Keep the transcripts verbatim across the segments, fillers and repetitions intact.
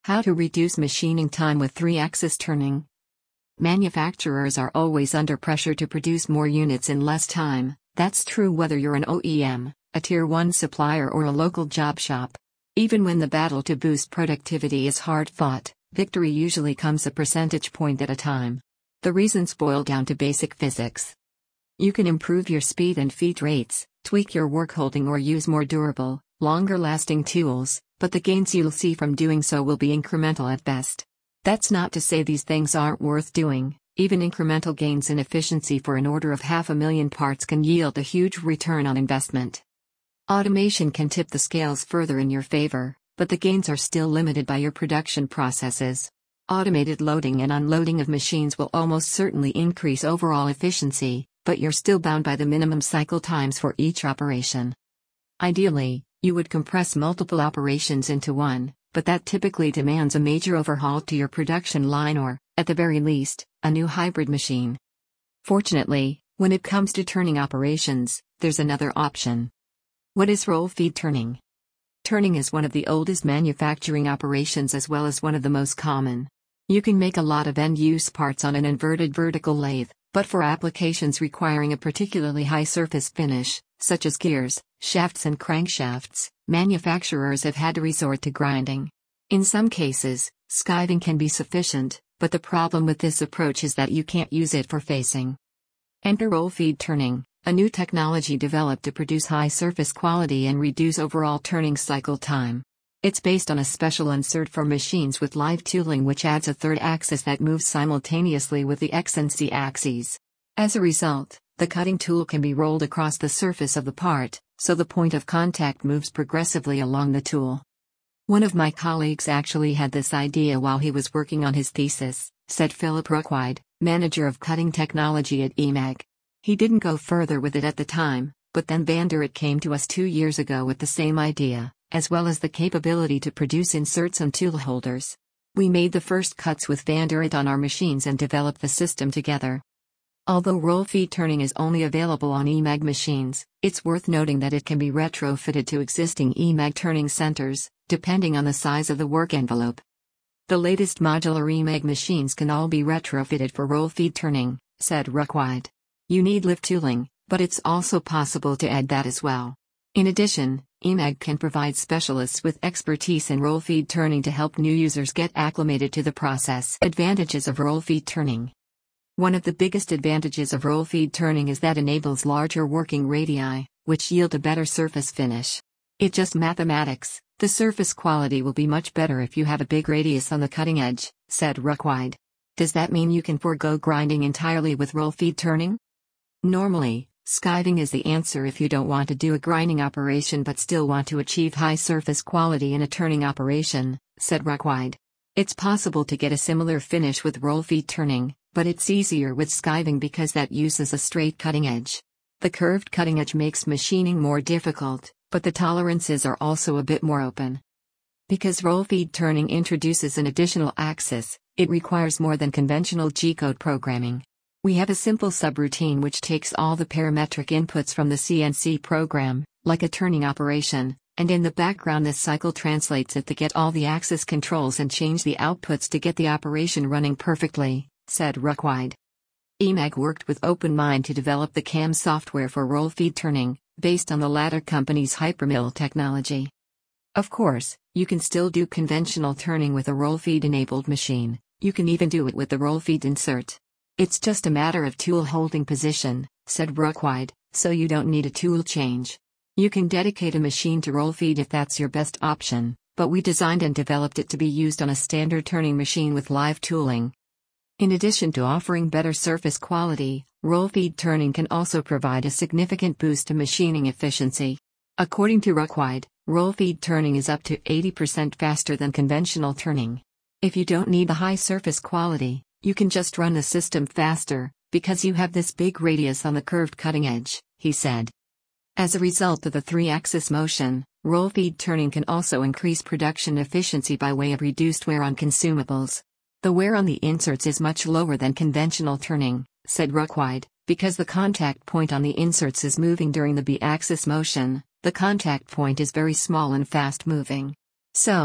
How to reduce machining time with three axis turning. Manufacturers are always under pressure to produce more units in less time. That's true whether you're an O E M, a Tier one supplier, or a local job shop. Even when the battle to boost productivity is hard fought, victory usually comes a percentage point at a time. The reasons boil down to basic physics. You can improve your speed and feed rates, tweak your work holding, or use more durable, longer-lasting tools, but the gains you'll see from doing so will be incremental at best. That's not to say these things aren't worth doing. Even incremental gains in efficiency for an order of half a million parts can yield a huge return on investment. Automation can tip the scales further in your favor, but the gains are still limited by your production processes. Automated loading and unloading of machines will almost certainly increase overall efficiency, but you're still bound by the minimum cycle times for each operation. Ideally, you would compress multiple operations into one, but that typically demands a major overhaul to your production line or, at the very least, a new hybrid machine. Fortunately, when it comes to turning operations, there's another option. What is roll feed turning? Turning is one of the oldest manufacturing operations as well as one of the most common. You can make a lot of end-use parts on an inverted vertical lathe, but for applications requiring a particularly high surface finish, such as gears, shafts and crankshafts, manufacturers have had to resort to grinding. In some cases, skiving can be sufficient, but the problem with this approach is that you can't use it for facing. Enter roll feed turning, a new technology developed to produce high surface quality and reduce overall turning cycle time. It's based on a special insert for machines with live tooling, which adds a third axis that moves simultaneously with the X and C axes. As a result, the cutting tool can be rolled across the surface of the part, so the point of contact moves progressively along the tool. One of my colleagues actually had this idea while he was working on his thesis, said Philip Ruckwide, manager of cutting technology at E M A G. He didn't go further with it at the time, but then Vanderit came to us two years ago with the same idea, as well as the capability to produce inserts and tool holders. We made the first cuts with Vanderit on our machines and developed the system together. Although roll feed turning is only available on E M A G machines, it's worth noting that it can be retrofitted to existing E M A G turning centers, depending on the size of the work envelope. The latest modular E M A G machines can all be retrofitted for roll feed turning, said Ruckwide. You need lift tooling, but it's also possible to add that as well. In addition, E M A G can provide specialists with expertise in roll feed turning to help new users get acclimated to the process. Advantages of roll feed turning. One of the biggest advantages of roll feed turning is that it enables larger working radii, which yield a better surface finish. It's just mathematics, the surface quality will be much better if you have a big radius on the cutting edge, said Ruckwide. Does that mean you can forego grinding entirely with roll feed turning? Normally, skiving is the answer if you don't want to do a grinding operation but still want to achieve high surface quality in a turning operation, said Ruckwide. It's possible to get a similar finish with roll feed turning, but it's easier with skiving because that uses a straight cutting edge. The curved cutting edge makes machining more difficult, but the tolerances are also a bit more open. Because roll feed turning introduces an additional axis, it requires more than conventional G-code programming. We have a simple subroutine which takes all the parametric inputs from the C N C program, like a turning operation, and in the background this cycle translates it to get all the axis controls and change the outputs to get the operation running perfectly, said Ruckwide. E M A G worked with OpenMind to develop the C A M software for roll feed turning, based on the latter company's Hypermill technology. Of course, you can still do conventional turning with a roll feed enabled machine. You can even do it with the roll feed insert. It's just a matter of tool holding position, said Ruckwide, so you don't need a tool change. You can dedicate a machine to roll feed if that's your best option, but we designed and developed it to be used on a standard turning machine with live tooling. In addition to offering better surface quality, roll feed turning can also provide a significant boost to machining efficiency. According to Ruckwide, roll feed turning is up to eighty percent faster than conventional turning. If you don't need the high surface quality, you can just run the system faster, because you have this big radius on the curved cutting edge, he said. As a result of the three-axis motion, roll feed turning can also increase production efficiency by way of reduced wear on consumables. The wear on the inserts is much lower than conventional turning, said Ruckwide, because the contact point on the inserts is moving during the B-axis motion. The contact point is very small and fast-moving. So,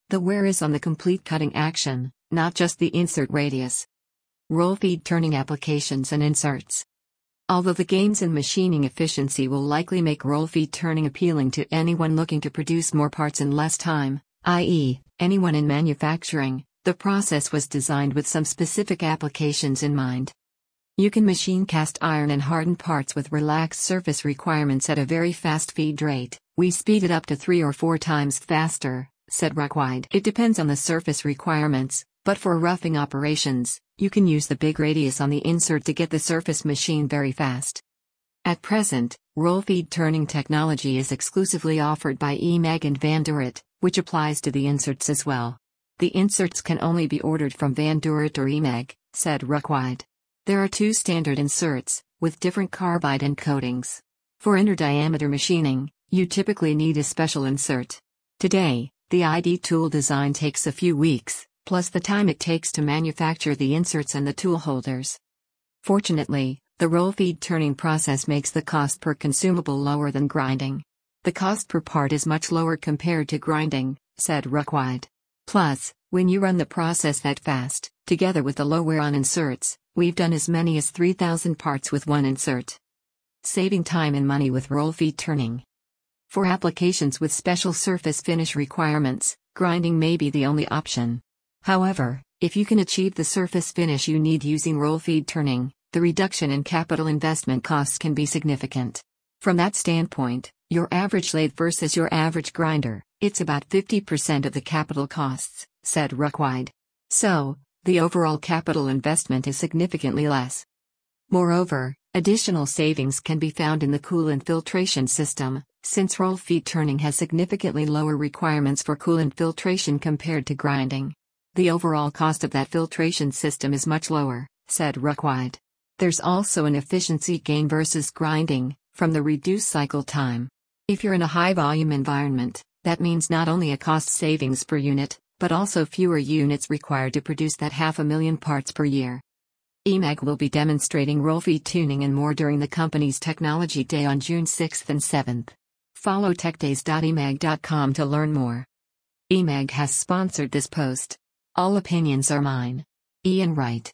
The wear is on the complete cutting action, not just the insert radius. Roll feed turning applications and inserts. Although the gains in machining efficiency will likely make roll feed turning appealing to anyone looking to produce more parts in less time, that is, anyone in manufacturing, the process was designed with some specific applications in mind. You can machine cast iron and harden parts with relaxed surface requirements at a very fast feed rate. We speed it up to three or four times faster, said Ruckwide. It depends on the surface requirements, but for roughing operations, you can use the big radius on the insert to get the surface machine very fast. At present, roll feed turning technology is exclusively offered by E M A G and Van Durit, which applies to the inserts as well. The inserts can only be ordered from Van Durit or E M A G, said Ruckwide. There are two standard inserts, with different carbide and coatings. For inner diameter machining, you typically need a special insert. Today, the I D tool design takes a few weeks, plus the time it takes to manufacture the inserts and the tool holders. Fortunately, the roll feed turning process makes the cost per consumable lower than grinding. The cost per part is much lower compared to grinding, said Ruckwide. Plus, when you run the process that fast, together with the low wear on inserts, we've done as many as three thousand parts with one insert. Saving time and money with roll feed turning. For applications with special surface finish requirements, grinding may be the only option. However, if you can achieve the surface finish you need using roll feed turning, the reduction in capital investment costs can be significant. From that standpoint, your average lathe versus your average grinder, it's about fifty percent of the capital costs, said Ruckwide. So, the overall capital investment is significantly less. Moreover, additional savings can be found in the coolant filtration system, since roll feed turning has significantly lower requirements for coolant filtration compared to grinding. The overall cost of that filtration system is much lower, said Ruckwide. There's also an efficiency gain versus grinding, from the reduced cycle time. If you're in a high-volume environment, that means not only a cost savings per unit, but also fewer units required to produce that half a million parts per year. E M A G will be demonstrating roll feed tuning and more during the company's Technology Day on June sixth and seventh. Follow tech days dot e mag dot com to learn more. E M A G has sponsored this post. All opinions are mine. Ian Wright.